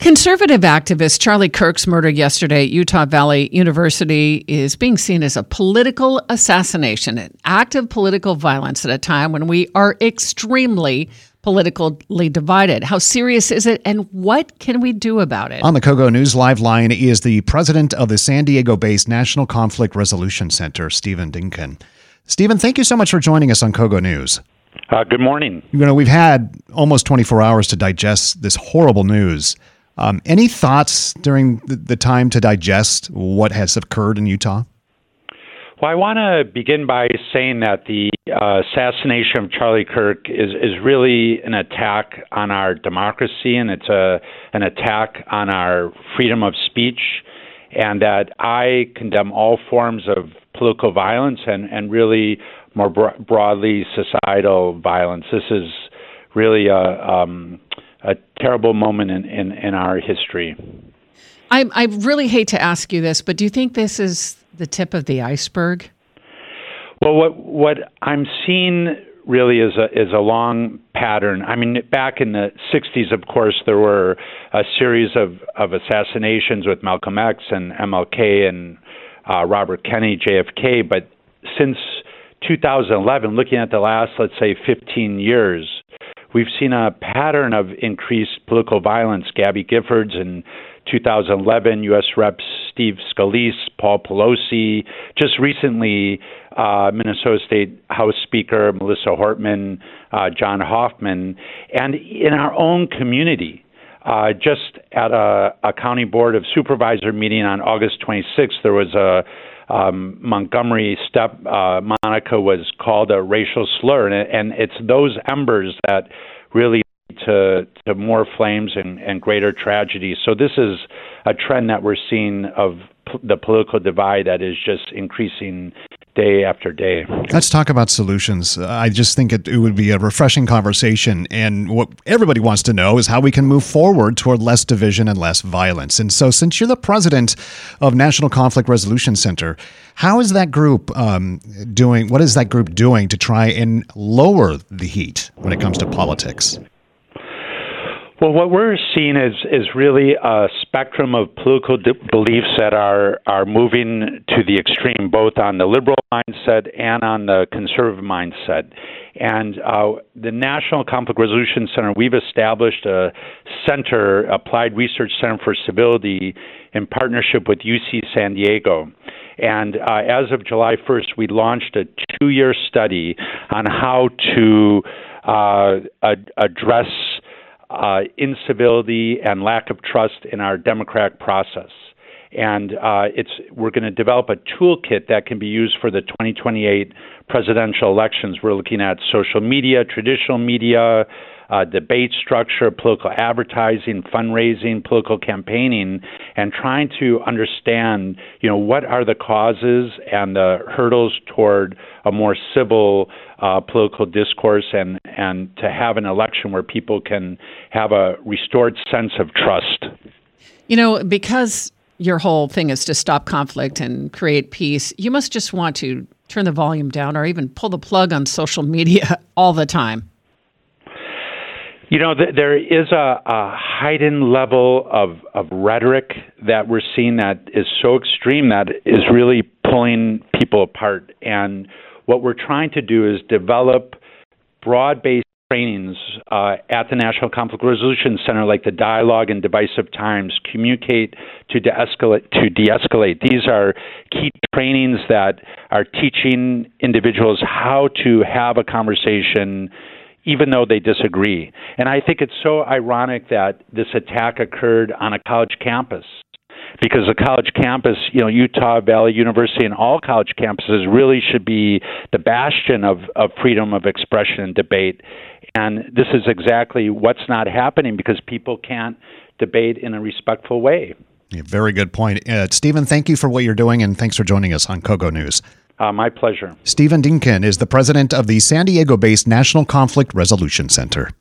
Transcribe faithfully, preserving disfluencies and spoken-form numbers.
Conservative activist Charlie Kirk's murder yesterday at Utah Valley University is being seen as a political assassination, an act of political violence at a time when we are extremely politically divided. How serious is it, and what can we do about it? On the KOGO News Live line is the president of the San Diego-based National Conflict Resolution Center, Stephen Dinkin. Stephen, thank you so much for joining us on KOGO News. Uh, good morning. You know, we've had almost twenty-four hours to digest this horrible news. Um, any thoughts during the, the time to digest what has occurred in Utah? Well, I want to begin by saying that the uh, assassination of Charlie Kirk is, is really an attack on our democracy, and it's a an attack on our freedom of speech, and that I condemn all forms of political violence and, and really more bro- broadly societal violence. This is really a, um, a terrible moment in, in, in our history. I, I really hate to ask you this, but do you think this is the tip of the iceberg? Well, what what I'm seeing really is a is a long pattern. I mean, back in the sixties, of course, there were a series of, of assassinations with Malcolm X and M L K and uh, Robert Kennedy, J F K. But since two thousand eleven, looking at the last, let's say, fifteen years, we've seen a pattern of increased political violence. Gabby Giffords in two thousand eleven, U S Reps Steve Scalise, Paul Pelosi, just recently uh, Minnesota State House Speaker Melissa Hortman, uh, John Hoffman, and in our own community. Uh, just at a, a county board of supervisor meeting on August twenty-sixth, there was a um, Montgomery step, uh, Monica was called a racial slur, and, and it's those embers that really to to more flames and, and greater tragedy. So this is a trend that we're seeing of p- the political divide that is just increasing day after day. Let's talk about solutions. I just think it, it would be a refreshing conversation, and what everybody wants to know is how we can move forward toward less division and less violence. And so since you're the president of National Conflict Resolution Center, how is that group um, doing, what is that group doing to try and lower the heat when it comes to politics? Well, what we're seeing is is really a spectrum of political de- beliefs that are, are moving to the extreme, both on the liberal mindset and on the conservative mindset. And uh, the National Conflict Resolution Center, we've established a center, Applied Research Center for Civility, in partnership with U C San Diego. And uh, as of July first, we launched a two-year study on how to uh, ad- address Uh, incivility and lack of trust in our democratic process. And uh, it's we're going to develop a toolkit that can be used for the twenty twenty-eight presidential elections. We're looking at social media, traditional media, uh, debate structure, political advertising, fundraising, political campaigning, and trying to understand, you know, what are the causes and the hurdles toward a more civil uh, political discourse, and, and to have an election where people can have a restored sense of trust. You know, because your whole thing is to stop conflict and create peace, you must just want to turn the volume down or even pull the plug on social media all the time. You know, th- there is a, a heightened level of, of rhetoric that we're seeing that is so extreme that is really pulling people apart. And what we're trying to do is develop broad-based trainings uh, at the National Conflict Resolution Center, like the Dialogue in Divisive Times, Communicate to De-escalate. To de-escalate. These are key trainings that are teaching individuals how to have a conversation even though they disagree. And I think it's so ironic that this attack occurred on a college campus, because the college campus, you know, Utah Valley University and all college campuses really should be the bastion of, of freedom of expression and debate. And this is exactly what's not happening because people can't debate in a respectful way. Yeah, very good point. Uh, Stephen, thank you for what you're doing, and thanks for joining us on KOGO News. Uh, my pleasure. Stephen Dinkin is the president of the San Diego-based National Conflict Resolution Center.